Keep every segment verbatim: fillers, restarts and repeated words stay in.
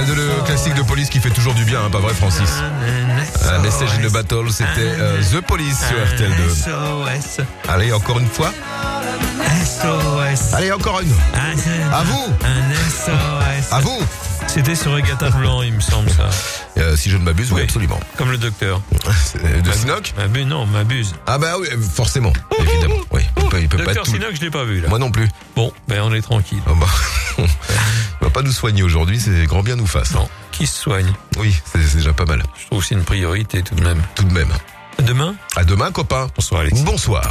C'est le classique de Police qui fait toujours du bien, hein, pas vrai Francis? Un Message in the Battle, c'était euh, The Police sur R T L deux. S O S. Allez, encore une fois. S O S. Allez, encore une. À vous. Un S O S. À vous. C'était sur Regatta Blanc, il me semble, ça. Euh, si je ne m'abuse, oui, Oui. absolument. Comme le docteur. De Sinoc? M'abuse, non, m'abuse. Ah bah oui, forcément, évidemment. Oui, il peut, il peut pas Docteur être tout. Sinoc, je l'ai pas vu, là. Moi non plus. Bon, ben on est tranquille. Oh bah, il va pas nous soigner aujourd'hui, c'est grand bien nous fasse. Non, qui se soigne? Oui, c'est c'est déjà pas mal. Je trouve que c'est une priorité, tout de même. Tout de même. À demain? À demain, copain. Bonsoir, Alexis. Bonsoir.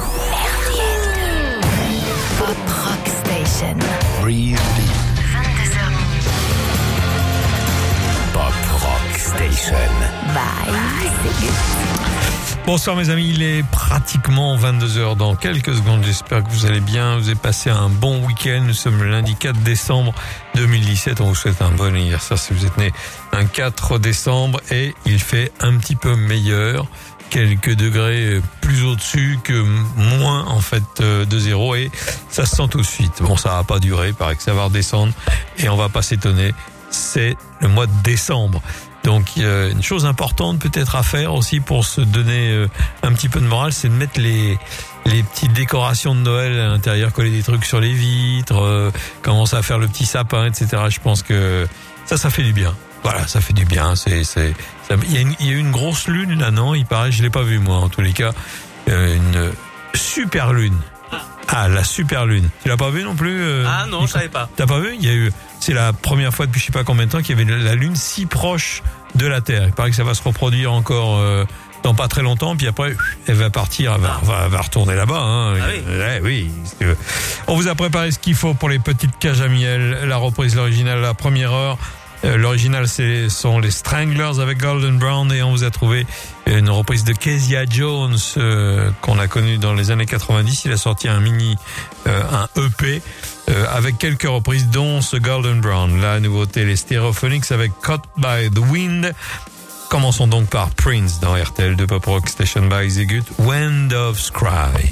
Pop Rock Station. Breathe deep. vingt-deux heures minuit. Pop Rock Station. Bye. C'est good. Bonsoir mes amis, il est pratiquement vingt-deux heures dans quelques secondes. J'espère que vous allez bien, vous avez passé un bon week-end. Nous sommes le lundi quatre décembre deux mille dix-sept. On vous souhaite un bon anniversaire si vous êtes né un quatre décembre et il fait un petit peu meilleur. Quelques degrés plus au-dessus que moins en fait de zéro et ça se sent tout de suite. Bon, ça va pas durer, il paraît que ça va redescendre et on va pas s'étonner. C'est le mois de décembre. Donc euh, une chose importante peut-être à faire aussi pour se donner euh, un petit peu de morale, c'est de mettre les les petites décorations de Noël à l'intérieur, coller des trucs sur les vitres, euh, commencer à faire le petit sapin, et cetera. Je pense que ça, ça fait du bien. Voilà, ça fait du bien. C'est, c'est, ça, il y a une, il y a une grosse lune là, non? Il paraît, je l'ai pas vu moi. En tous les cas, euh, une super lune. Ah, la super lune. Tu l'as pas vu non plus? euh, Ah non, Nico? je savais pas. T'as pas vu? Il y a eu, c'est la première fois depuis je sais pas combien de temps qu'il y avait la lune si proche de la Terre. Il paraît que ça va se reproduire encore euh, dans pas très longtemps, puis après elle va partir, elle va, va, va retourner là-bas. Hein. Ah oui. Ouais, oui. On vous a préparé ce qu'il faut pour les petites cages à miel. La reprise, l'original, la première heure. Euh, L'original, c'est sont les Stranglers avec Golden Brown et on vous a trouvé une reprise de Kezia Jones euh, qu'on a connu dans les années quatre-vingt-dix. Il a sorti un mini, euh, un E P euh, avec quelques reprises, dont ce Golden Brown. La nouveauté, les Stereophonics avec Caught by the Wind. Commençons donc par Prince dans R T L deux Pop Rock Station by Zigut, When Doves Cry.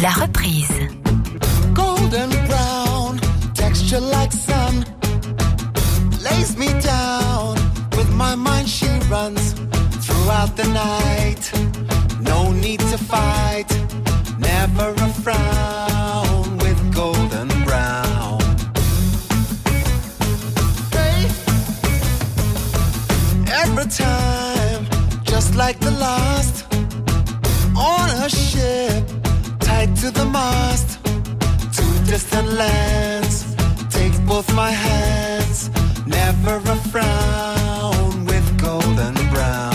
La reprise. Golden brown, texture like sun, lays me down. With my mind she runs throughout the night. No need to fight, never a frown with golden brown. Hey. Every time, just like the last, on a ship, tied to the mast, to distant lands, take both my hands, never a frown with golden brown.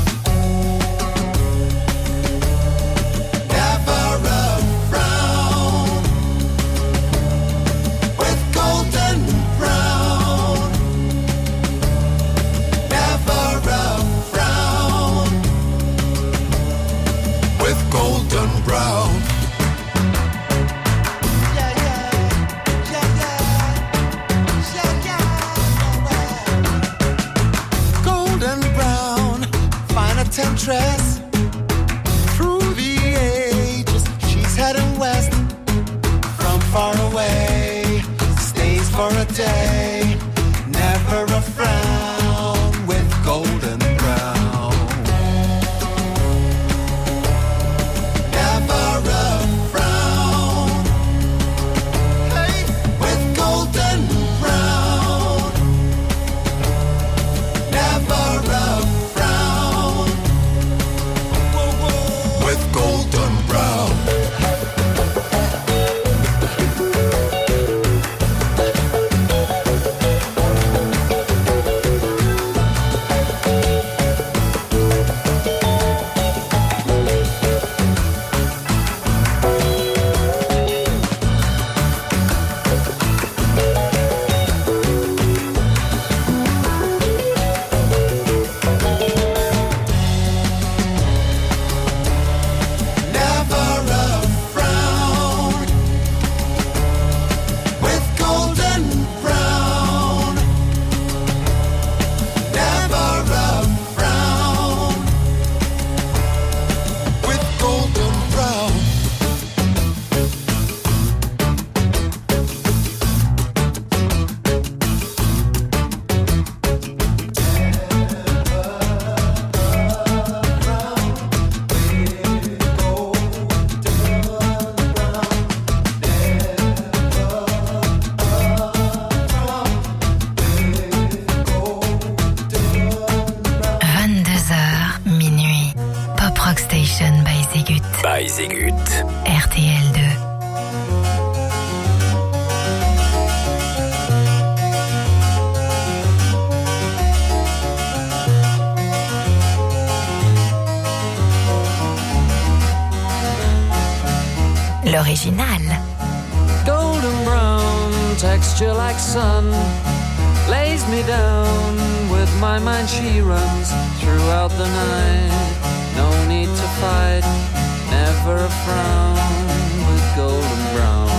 Golden brown. Yeah, yeah, yeah, yeah, yeah, yeah. Golden brown, fine a temptress. Through the ages, she's heading west. From far away, stays for a day. Never a frown with golden brown. R T L deux. L'original. Golden brown, texture like sun, lays me down. With my mind she runs throughout the night. No need to fight, never a frown with golden brown.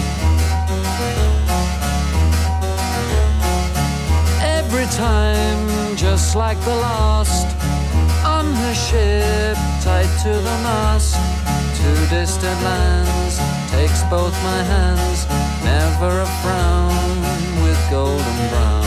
Every time, just like the last, on her ship, tied to the mast, to distant lands, takes both my hands, never a frown with golden brown.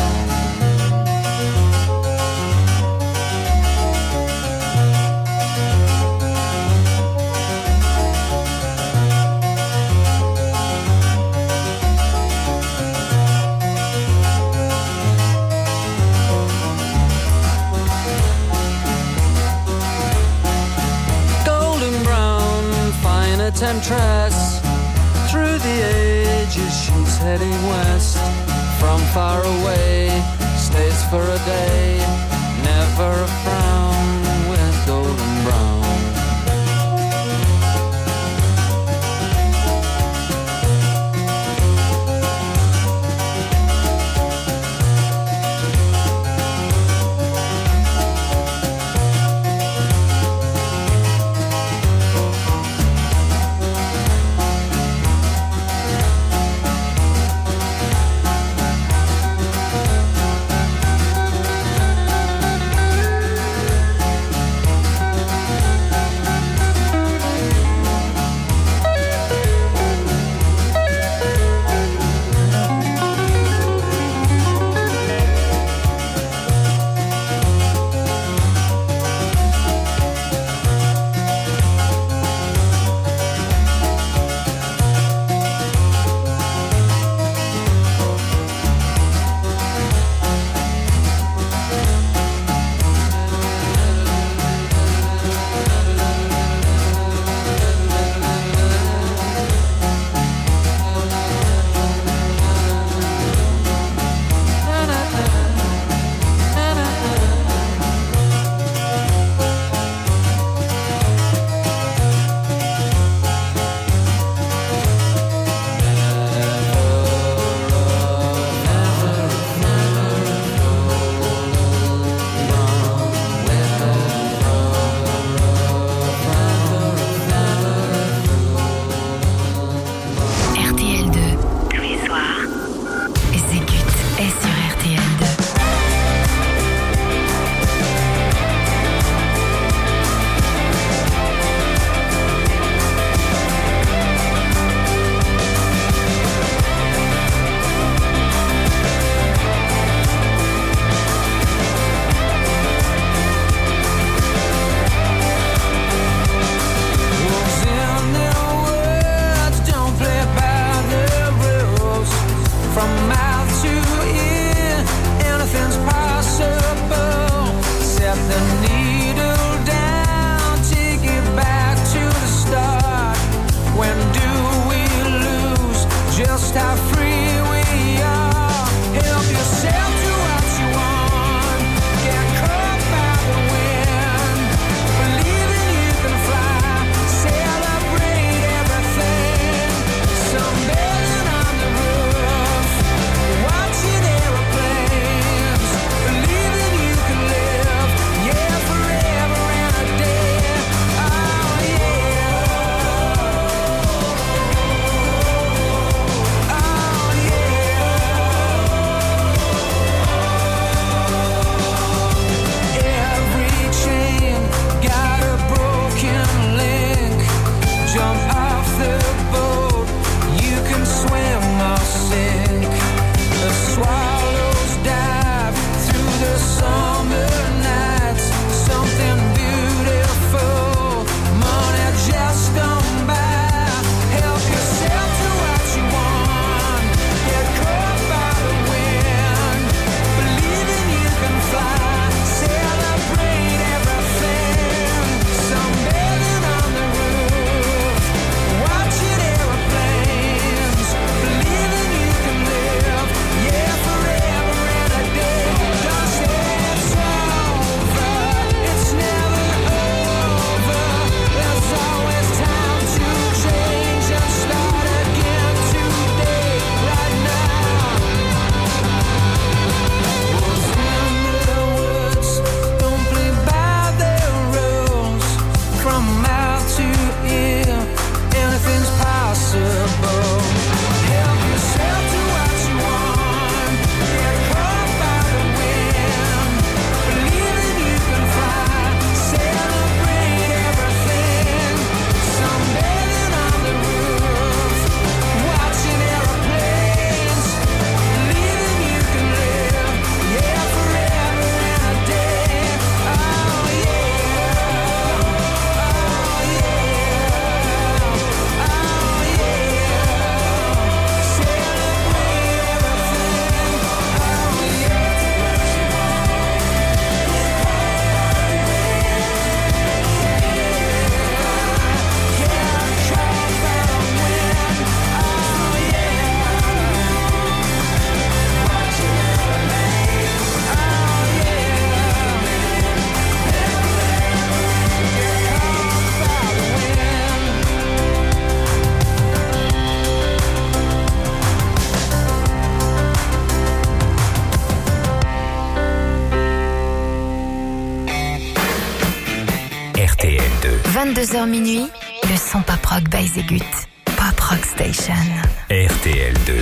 Temptress, through the ages she's heading west. From far away, stays for a day, never a frown with golden brown. vingt-deux heures minuit, le son pop rock by Zegut. Pop Rock Station. R T L deux.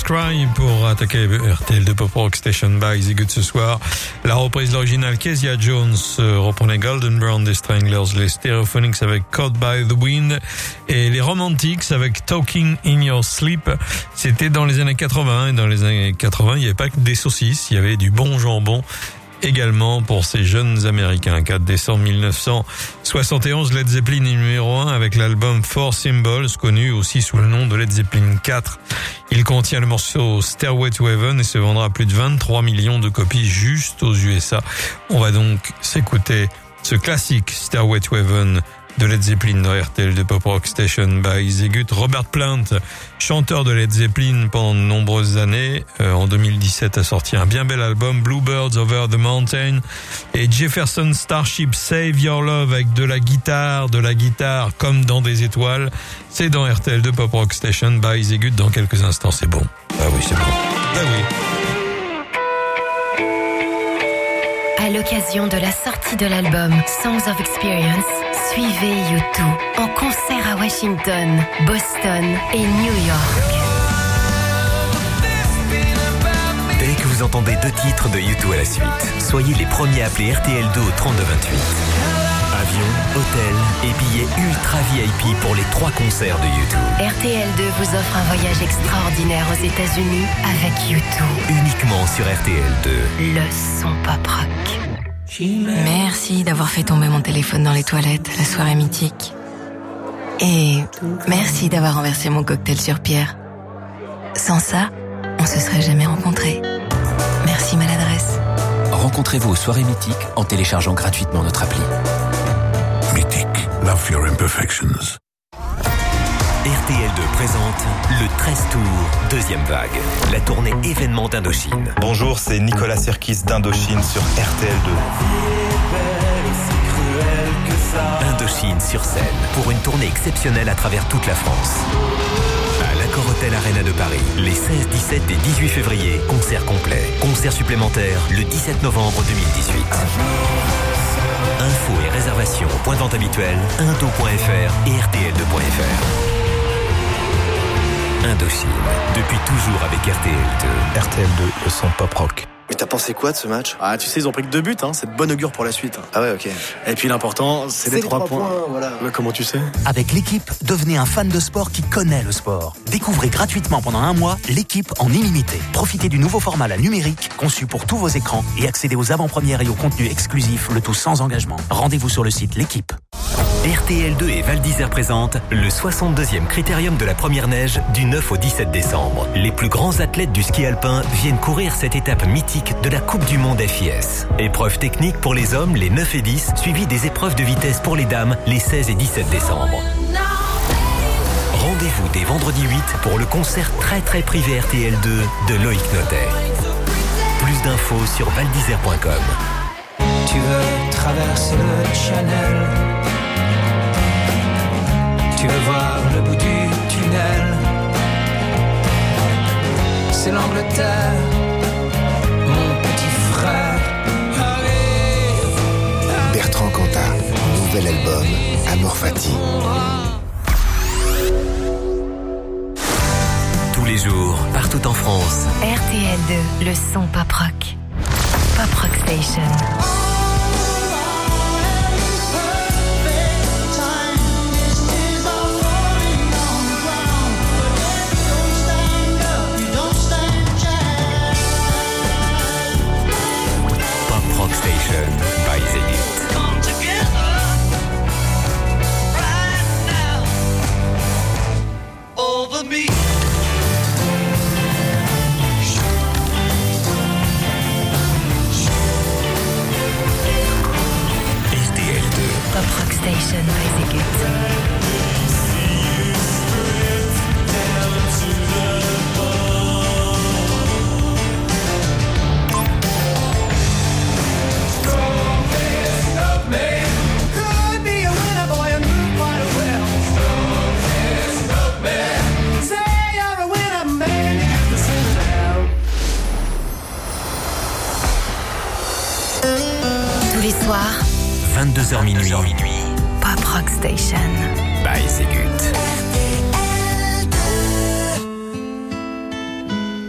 Cry pour attaquer R T L deux Pop Rock Station by The Good ce soir. La reprise de l'original Kezia Jones euh, reprenait Golden Brown des Stranglers, les Stereophonics avec Caught by the Wind et les Romantics avec Talking in Your Sleep. C'était dans les années quatre-vingts et dans les années quatre-vingts, il n'y avait pas que des saucisses, il y avait du bon jambon également pour ces jeunes Américains. quatre décembre mille neuf cent soixante et onze, Led Zeppelin est numéro un avec l'album Four Symbols, connu aussi sous le nom de Led Zeppelin quatre. Il contient le morceau Stairway to Heaven et se vendra à plus de vingt-trois millions de copies juste aux U S A. On va donc s'écouter ce classique Stairway to Heaven de Led Zeppelin dans R T L de Pop Rock Station by The Good. Robert Plant, chanteur de Led Zeppelin pendant de nombreuses années, euh, en deux mille dix-sept a sorti un bien bel album Bluebirds Over the Mountain et Jefferson Starship Save Your Love avec de la guitare, de la guitare comme dans des étoiles. C'est dans R T L de Pop Rock Station by The Good dans quelques instants. C'est bon. Ah oui, c'est bon. Ah oui. À l'occasion de la sortie de l'album Songs of Experience, suivez U deux en concert à Washington, Boston et New York. Dès que vous entendez deux titres de U deux à la suite, soyez les premiers à appeler R T L deux au trente-deux vingt-huit. Avion, hôtel et billets ultra V I P pour les trois concerts de U deux. R T L deux vous offre un voyage extraordinaire aux États-Unis avec U deux. Uniquement sur R T L deux. Le son pop rock. Merci d'avoir fait tomber mon téléphone dans les toilettes la soirée mythique. Et merci d'avoir renversé mon cocktail sur Pierre. Sans ça, on se serait jamais rencontrés. Merci maladresse. Rencontrez-vous aux soirées mythiques en téléchargeant gratuitement notre appli. Mythique, love your imperfections. R T L deux présente le treize Tour, deuxième vague, la tournée événement d'Indochine. Bonjour, c'est Nicolas Sirkis d'Indochine sur R T L deux. Indochine sur scène pour une tournée exceptionnelle à travers toute la France. À l'Accor Hotel Arena de Paris, les seize, dix-sept et dix-huit février, concert complet. Concert supplémentaire le dix-sept novembre deux mille dix-huit. Infos et réservations au point de vente habituel, indo point f r et r t l deux point f r. Indochine, depuis toujours avec R T L deux. R T L deux, le son pop rock. Mais t'as pensé quoi de ce match? Ah, tu sais, ils ont pris que deux buts, hein. C'est de bon augure pour la suite. Ah ouais, ok. Et puis l'important, c'est, c'est les trois, trois points. points voilà. Mais comment tu sais? Avec l'équipe, devenez un fan de sport qui connaît le sport. Découvrez gratuitement pendant un mois l'équipe en illimité. Profitez du nouveau format La Numérique, conçu pour tous vos écrans, et accédez aux avant-premières et aux contenus exclusifs, le tout sans engagement. Rendez-vous sur le site L'équipe. R T L deux et Val d'Isère présentent le soixante-deuxième Critérium de la Première Neige du neuf au dix-sept décembre. Les plus grands athlètes du ski alpin viennent courir cette étape mythique de la Coupe du Monde F I S. Épreuves techniques pour les hommes les neuf et dix, suivies des épreuves de vitesse pour les dames les seize et dix-sept décembre. Rendez-vous dès vendredi huit pour le concert très très privé R T L deux de Loïc Notet. Plus d'infos sur val d'isère point com. Tu veux traverser le Channel, tu veux voir le bout du tunnel. C'est l'Angleterre, mon petit frère. Bertrand Cantat, nouvel album, Amor Fati. Tous les jours, partout en France. R T L deux, le son pop rock. Pop Rock Station. Station by The Good. R T L deux. Pop Rock Station by The Good. Tous les soirs, vingt-deux heures minuit. Pop Rock Station By The Good.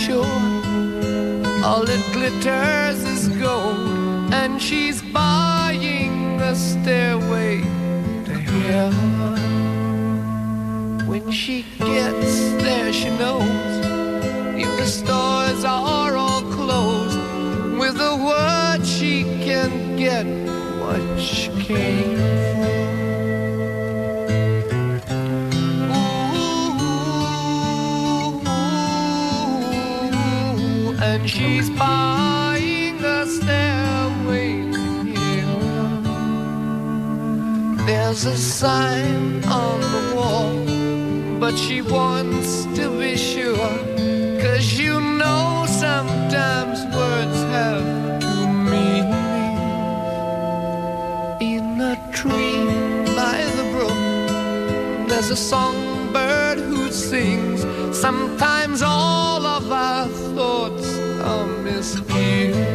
sure all that glitters is gold, and she's buying a stairway to heaven. When she gets there, she knows if the stores are all closed, with a word she can get what she came for. Ooh, and she's buying a stairway here. There's a sign on the wall, but she wants to be sure, 'cause you know sometimes words have two meanings. In a tree by the brook, there's a songbird who sings. Sometimes all of our thoughts are misgiven.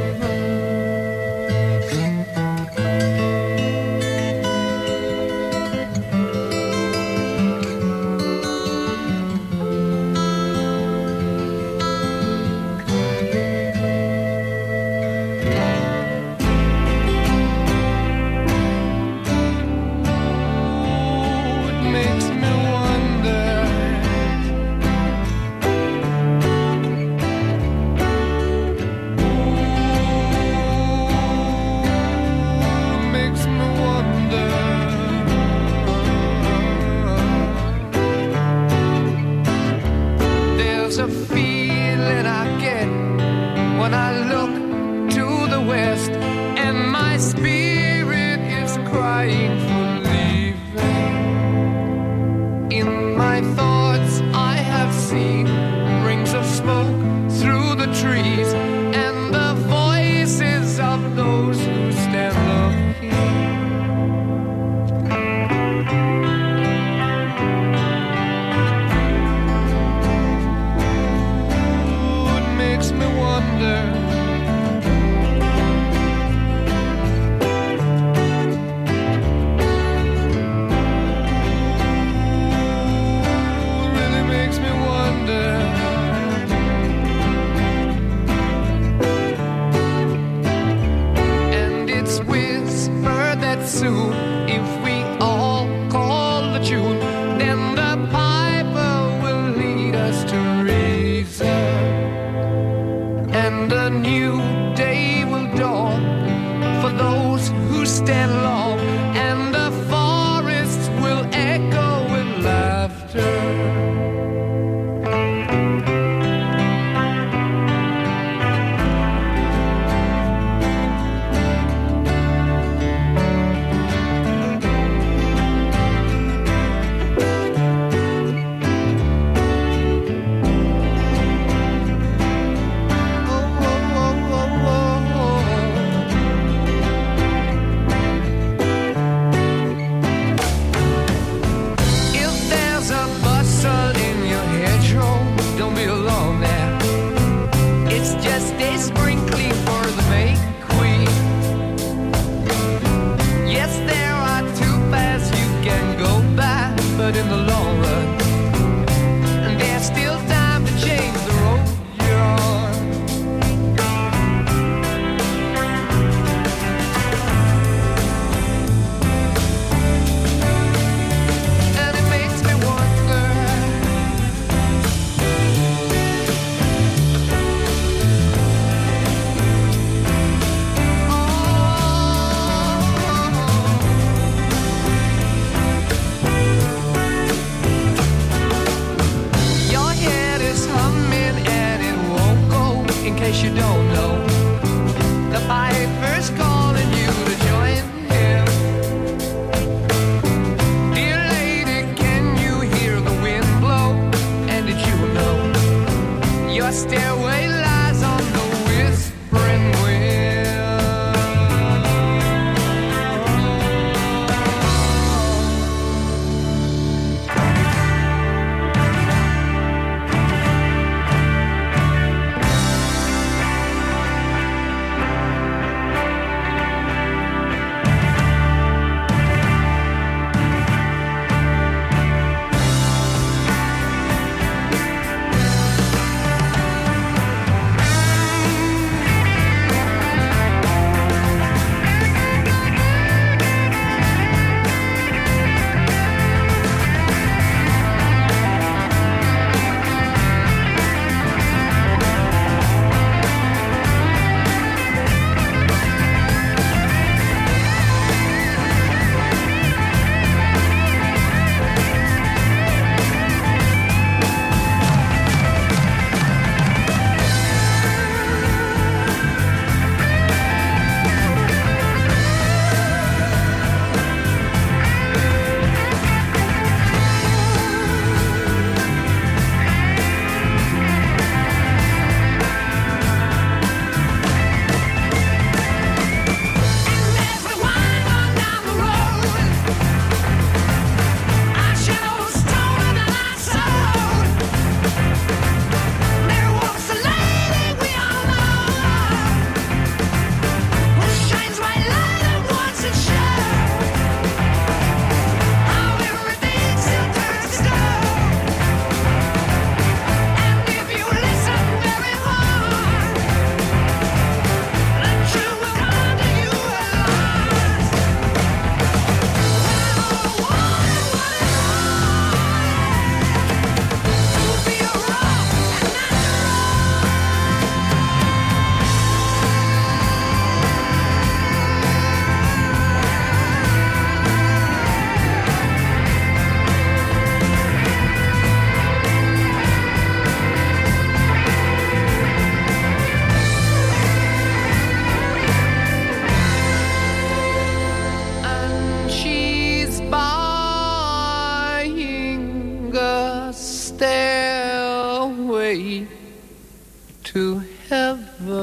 to heaven.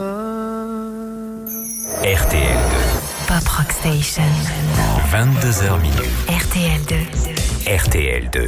R T L deux. Pop Rock Station. vingt-deux heures minutes. R T L deux. R T L deux.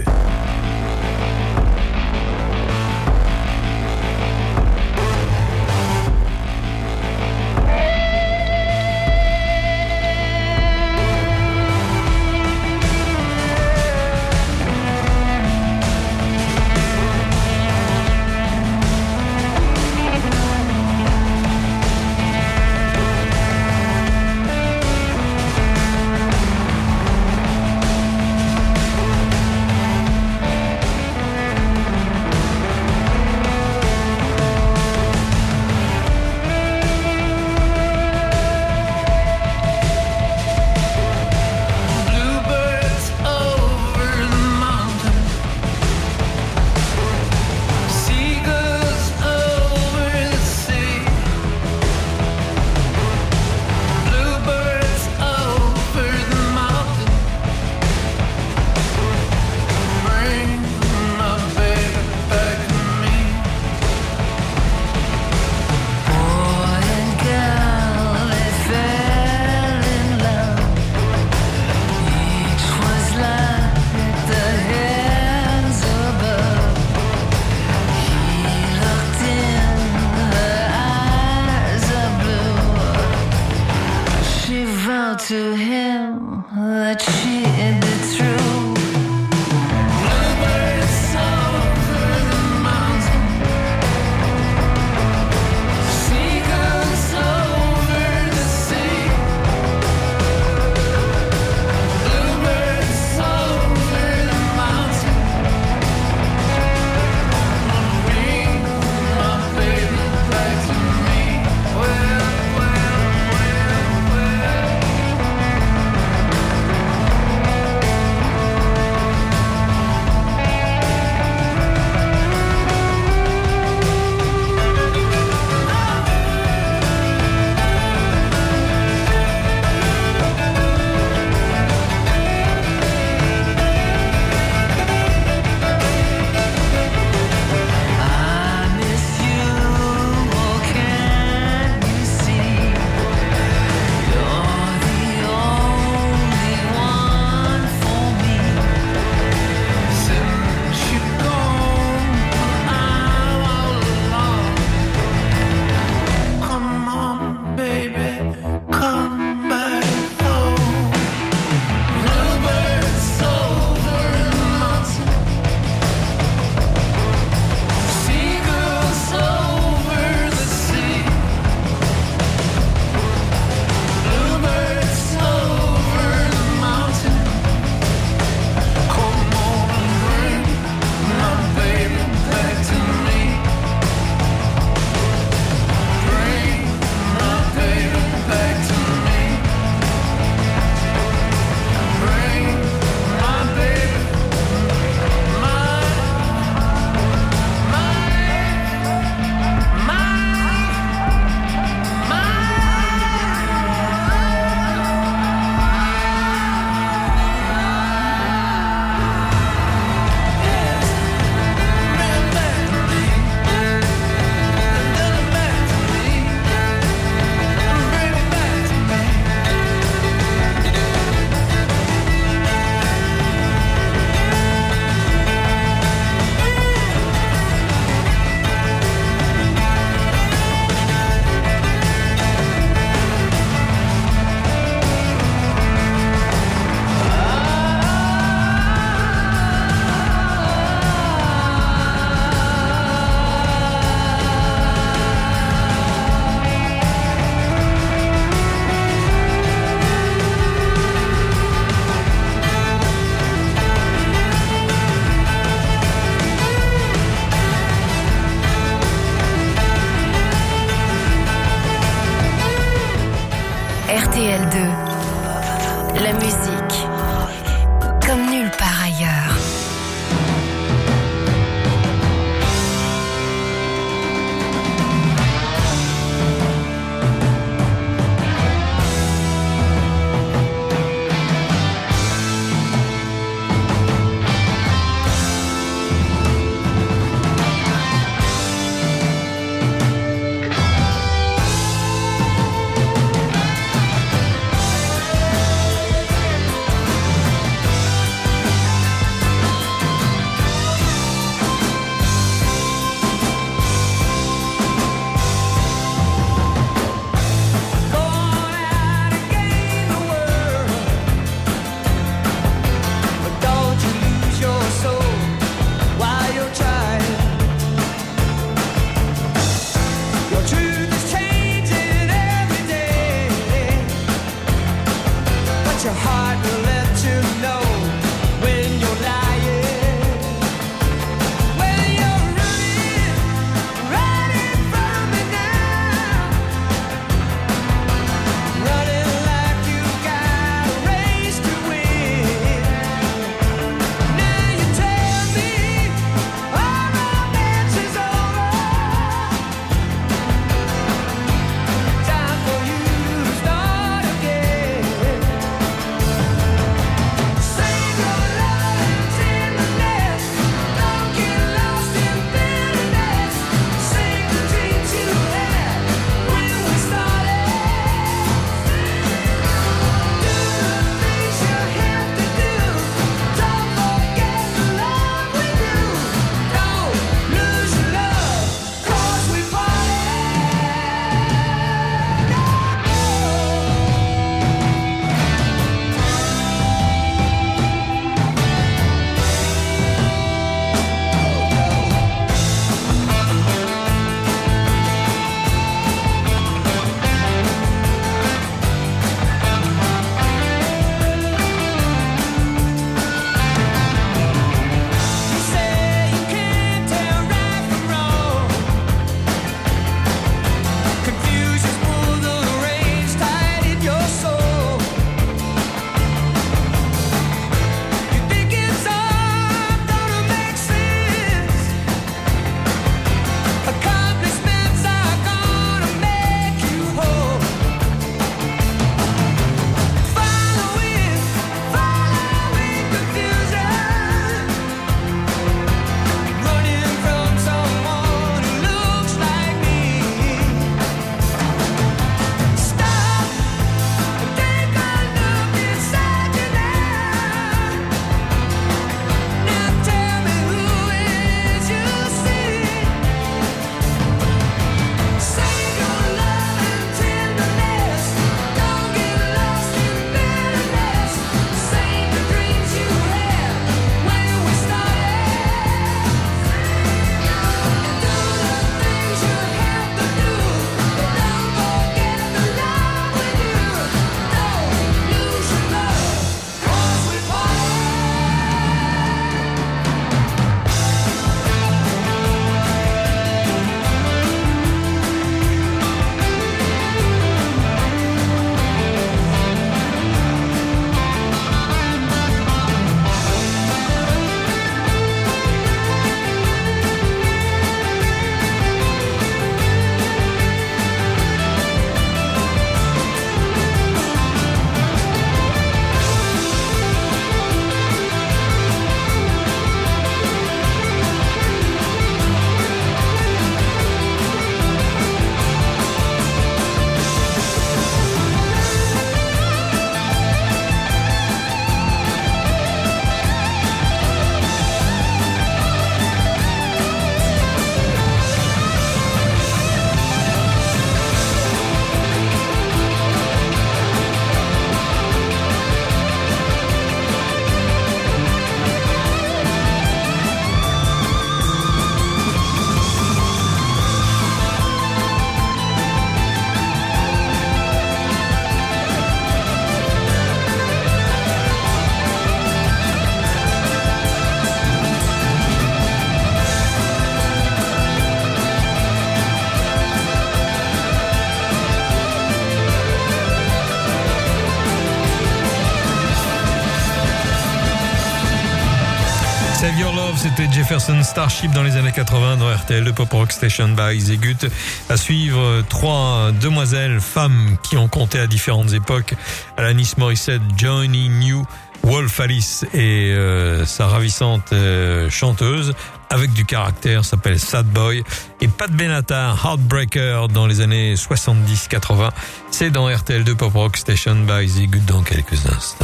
c'était Jefferson Starship dans les années quatre-vingts dans R T L, le Pop Rock Station by Zegut. À suivre, trois demoiselles, femmes qui ont compté à différentes époques. Alanis Morissette, Johnny New, Wolf Alice et euh, sa ravissante euh, chanteuse avec du caractère s'appelle Sad Boy. Et Pat Benatar, Heartbreaker dans les années soixante-dix quatre-vingts. C'est dans R T L deux Pop Rock Station by Zegut dans quelques instants.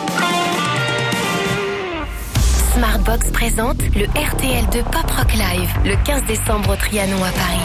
Smartbox présente le R T L deux Pop Rock Live le quinze décembre au Trianon à Paris.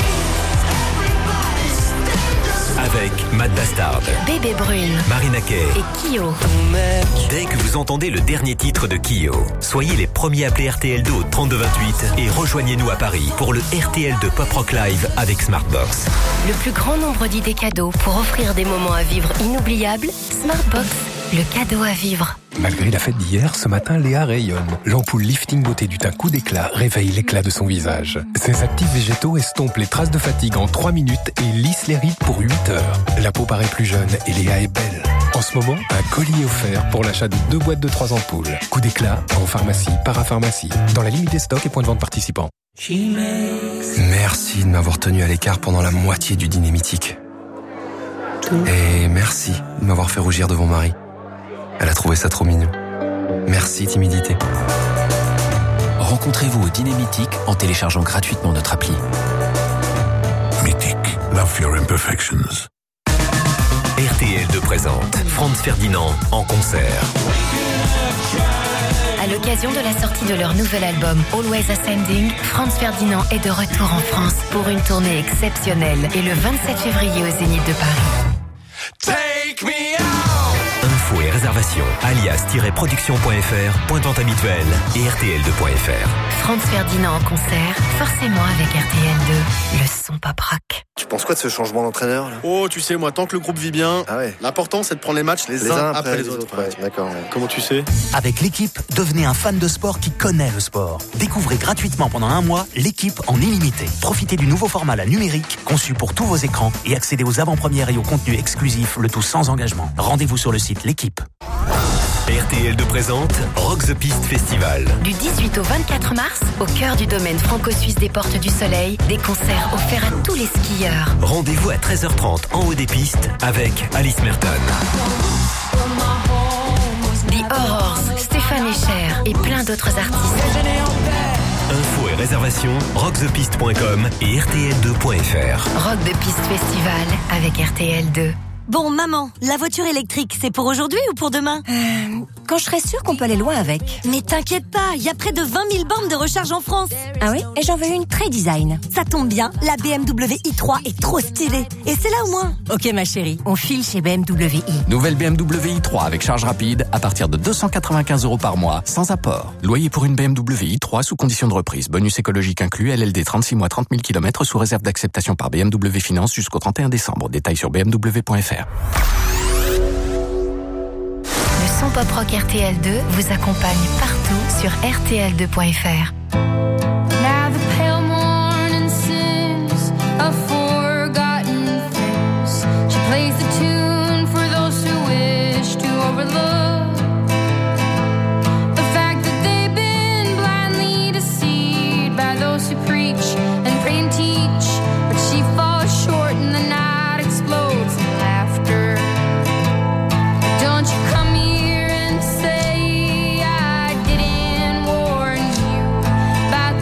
Avec Matt Bastard, Bébé Brune, Marina Kaye et Kyo. Dès que vous entendez le dernier titre de Kyo, soyez les premiers à appeler R T L deux au trente-deux vingt-huit et rejoignez-nous à Paris pour le R T L deux Pop Rock Live avec Smartbox. Le plus grand nombre d'idées cadeaux pour offrir des moments à vivre inoubliables. Smartbox, le cadeau à vivre. Malgré la fête d'hier, ce matin, Léa rayonne. L'ampoule lifting beauté du teint coup d'éclat réveille l'éclat de son visage. Ses actifs végétaux estompent les traces de fatigue en trois minutes et lissent les rides pour huit heures. La peau paraît plus jeune et Léa est belle. En ce moment, un colis offert pour l'achat de deux boîtes de trois ampoules. Coup d'éclat en pharmacie, parapharmacie. Dans la limite des stocks et points de vente participants. Merci de m'avoir tenu à l'écart pendant la moitié du dîner mythique. Et merci de m'avoir fait rougir devant Marie. Elle a trouvé ça trop mignon. Merci, timidité. Rencontrez-vous au dîner mythique en téléchargeant gratuitement notre appli. Mythique, love your imperfections. R T L deux présente Franz Ferdinand en concert. À l'occasion de la sortie de leur nouvel album Always Ascending, Franz Ferdinand est de retour en France pour une tournée exceptionnelle et le vingt-sept février au Zénith de Paris. Take me out. Infos et réservations alias-production point f r, point de vente habituelle et R T L deux point f r. Franz Ferdinand en concert, forcément avec R T L deux, le son pop rock. Tu penses quoi de ce changement d'entraîneur là? Oh, tu sais, moi, tant que le groupe vit bien, ah ouais. L'important c'est de prendre les matchs les, les uns, uns après, après les, les autres. autres ouais. D'accord. Ouais. Comment tu sais? Avec l'équipe, devenez un fan de sport qui connaît le sport. Découvrez gratuitement pendant un mois l'équipe en illimité. Profitez du nouveau format la numérique, conçu pour tous vos écrans et accédez aux avant-premières et aux contenus exclusifs, le tout sans engagement. Rendez-vous sur le site L'équipe. R T L deux présente Rock the Piste Festival. Du dix-huit au vingt-quatre mars, au cœur du domaine franco-suisse des Portes du Soleil, des concerts offerts à tous les skieurs. Rendez-vous à treize heures trente en haut des pistes avec Alice Merton. The Horrors, Stéphane Echer et plein d'autres artistes. Infos et réservations rock the piste point com et R T L deux point f r. Rock the Piste Festival avec R T L deux. Bon, maman, la voiture électrique, c'est pour aujourd'hui ou pour demain? euh, Quand je serai sûre qu'on peut aller loin avec. Mais t'inquiète pas, il y a près de vingt mille bornes de recharge en France. Ah oui? Et j'en veux une très design. Ça tombe bien, la B M W i trois est trop stylée. Et c'est là au moins. Ok ma chérie, on file chez B M W i. Nouvelle B M W i trois avec charge rapide à partir de deux cent quatre-vingt-quinze euros par mois, sans apport. Loyer pour une B M W i trois sous condition de reprise. Bonus écologique inclus, L L D trente-six mois, trente mille kilomètres sous réserve d'acceptation par B M W Finance jusqu'au trente et un décembre. Détails sur b m w point f r. Le son pop rock R T L deux vous accompagne partout sur R T L deux point f r. Now the pale morning sings of forgotten things. She plays the tune for those who wish to overlook the fact that they've been blindly deceived by those who preach and pray and teach. But she falls short and the night explodes in laughter. Don't you come here and say I didn't warn you about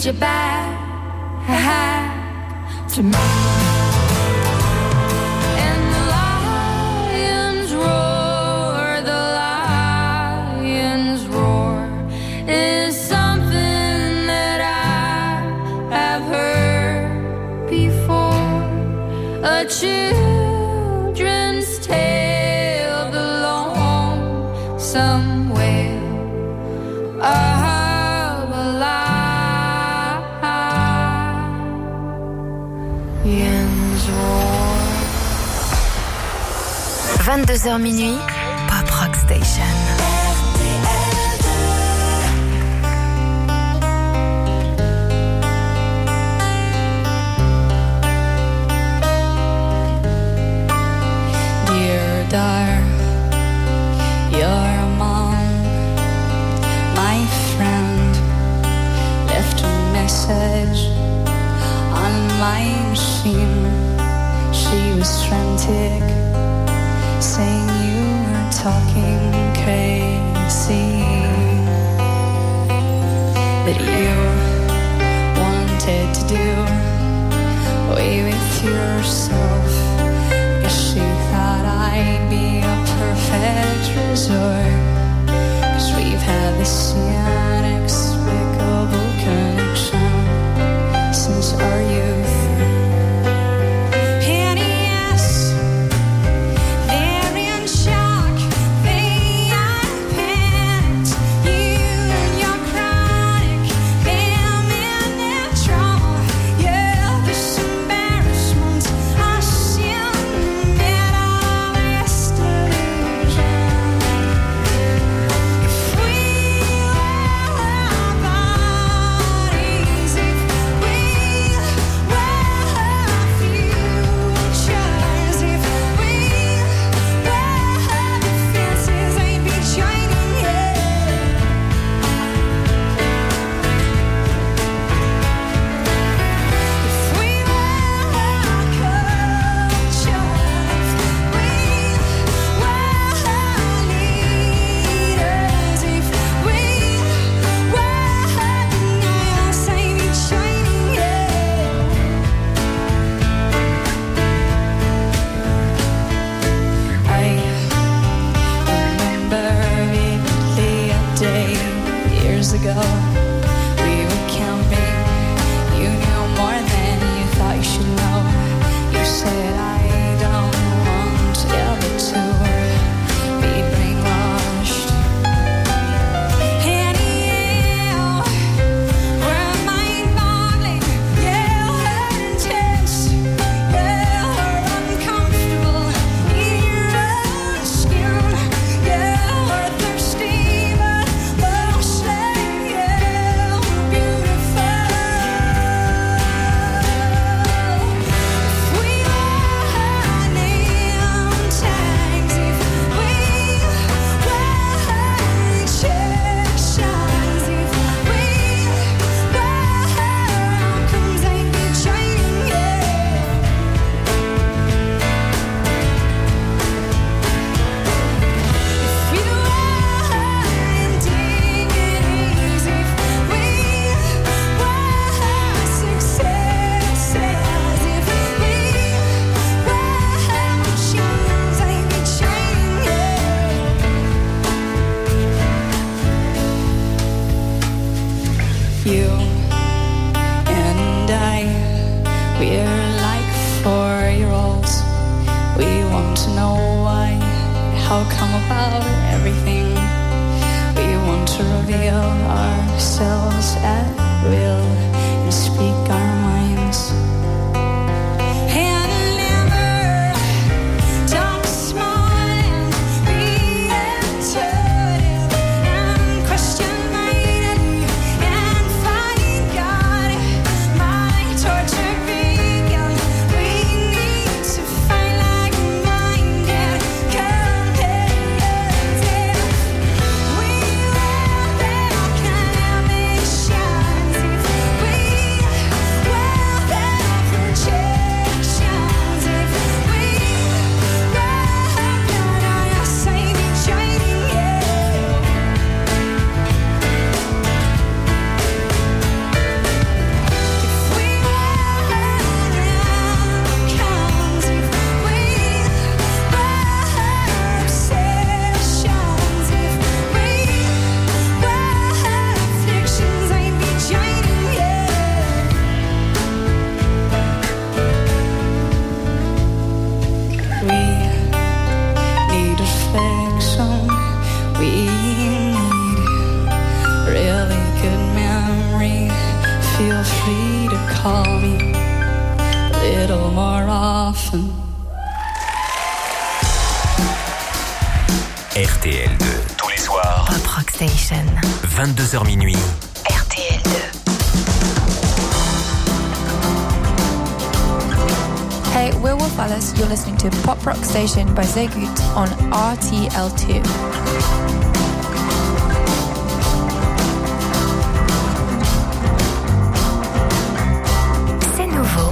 leads you back to me. And the lions roar, the lions roar is something that I have heard before. A children's tale, the lonesome wail of a lion's roar. vingt-deux heures minuit, Pop Rock Station. Dear Dar, your mom, my friend, left a message on my machine. She was frantic, saying you were talking crazy, that you wanted to do away with yourself. Guess she thought I'd be a perfect resort, 'cause we've had this inexplicable connection since our youth. And yes, they're in shock, they are panicked. You and your chronic, them in their trauma. Yeah, this embarrassment I assume that all is delusion. If we were our bodies, if we were our futures, if we were our defenses, I'd be joining you. If we were our culture, if we were our leaders, if we were having us, I'd be joining you. I remember vividly a day years ago. We were camping. You knew more than you thought you should know. You said I don't want ever to be brainwashed. And you were mind-boggling. You were intense. You were uncomfortable in your own skin. You were thirsty, but mostly you were beautiful. If we were name tags, if we were injections, if we were outcomes, I'd be joining you. If we were indignities, if we were successes, if we were machines, I'd be joining you. You and I, we're like four-year-olds. We want to know why, how come about everything. We want to reveal ourselves at will and speak our minds. And never talk small and be intuitive and question my identity and find God. My torture began. We need to find like-minded companions. call me a little more often. R T L deux, tous les soirs. Pop Rock Station. vingt-deux heures minuit. R T L deux. Hey, we're Wolf Alice. You're listening to Pop Rock Station by Zegut on R T L two. C'est nouveau.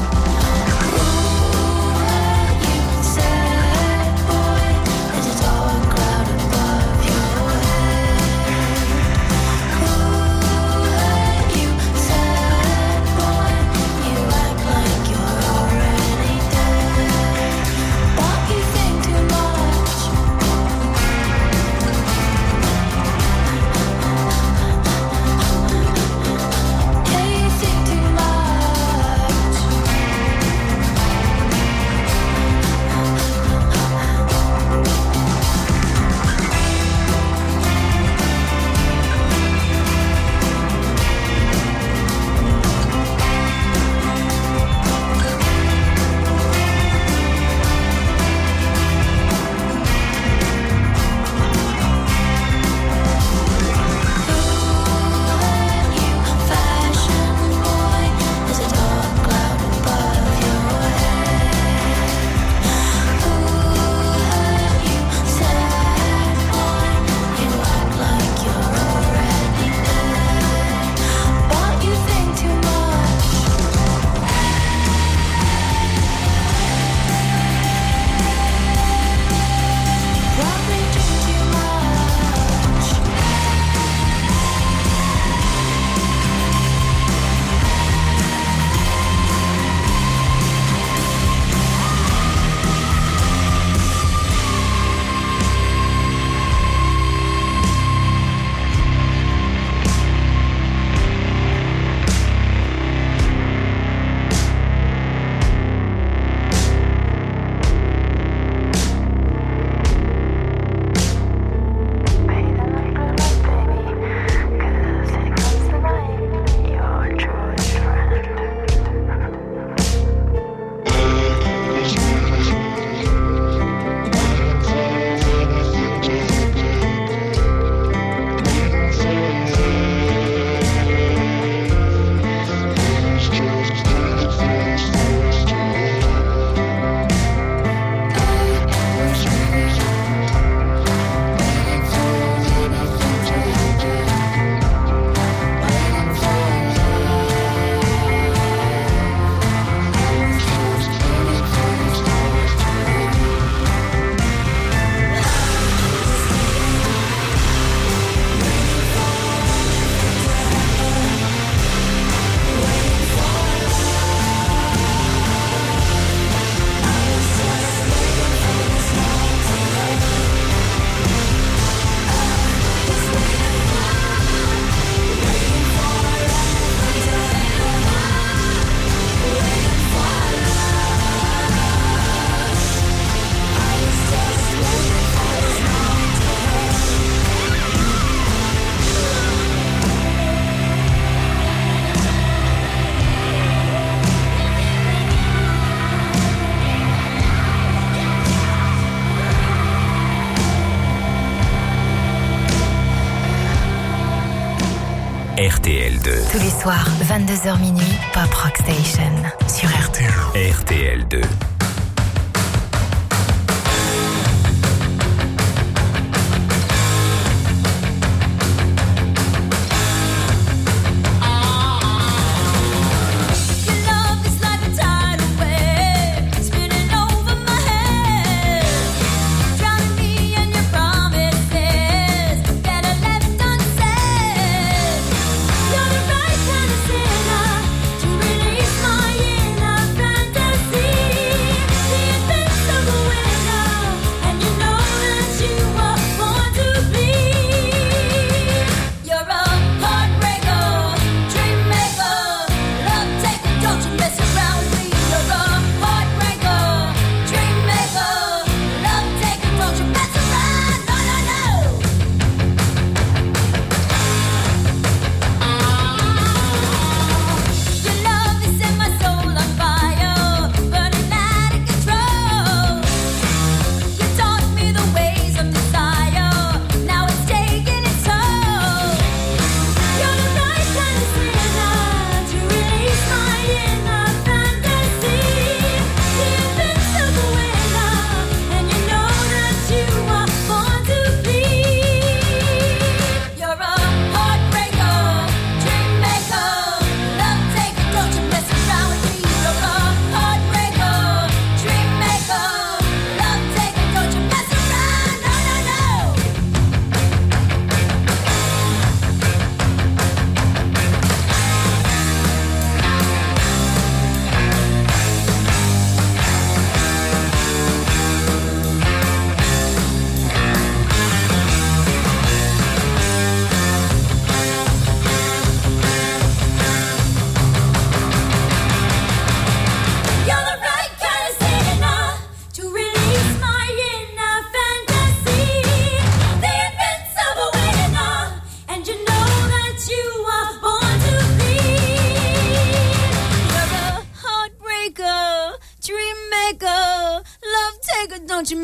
R T L deux. Tous les soirs, vingt-deux heures minuit, Pop Rock Station sur R T L. R T L deux. Fantasy.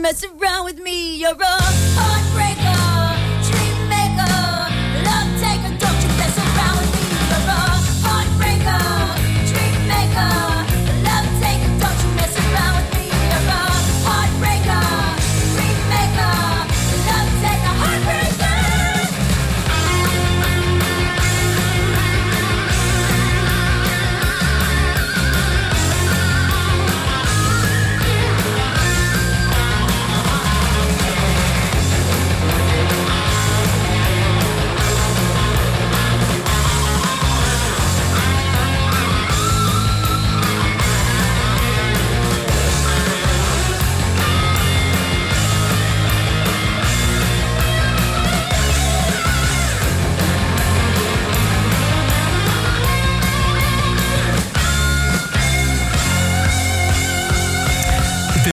mess around with me, you're a